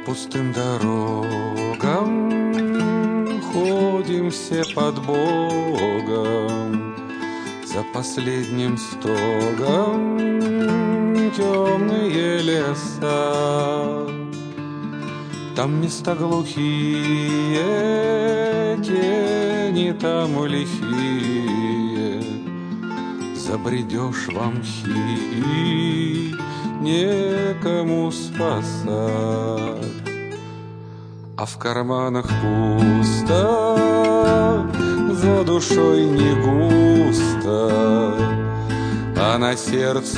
пустым дорогам ходим все под Богом, за последним стогом темные леса. Там места глухие, тени там лихие, забредешь во мхи, некому спасать. А в карманах пусто, за душой не густо, а на сердце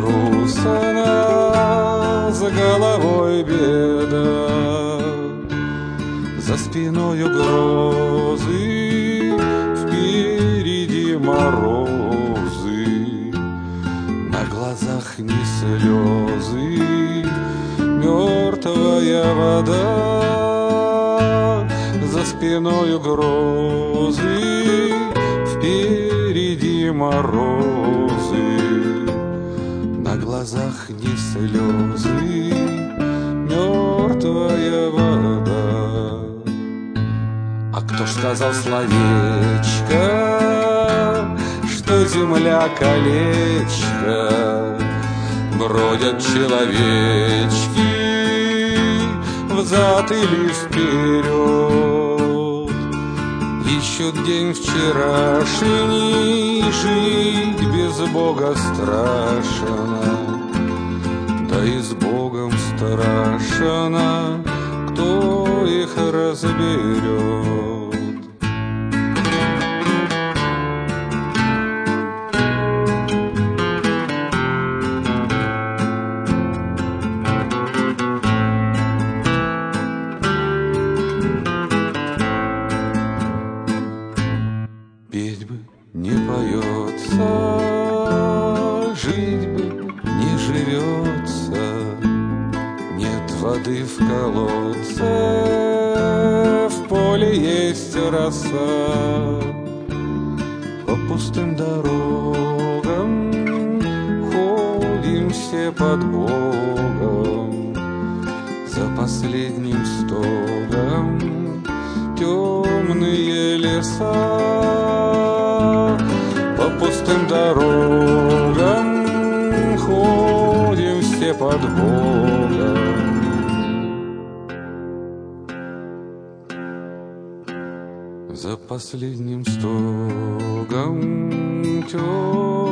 грустно, за головой беда. За спиною грозы, впереди морозы, на глазах не слезы, мертвая вода. За спиною грозы, впереди морозы, на глазах не слезы, мертвая вода. А кто ж сказал словечко, что земля колечко, бродят человечки взад или вперед, ищут день вчерашний, жить без Бога страшно, да и с Богом страшно, кто их разберет. Петь бы не поется, жить бы не живется, нет воды в колодце, в поле есть роса. По пустым дорогам ходим все под Богом, за последним стогом темные леса. По пустым дорогам ходим все под Богом, за последним стогом темные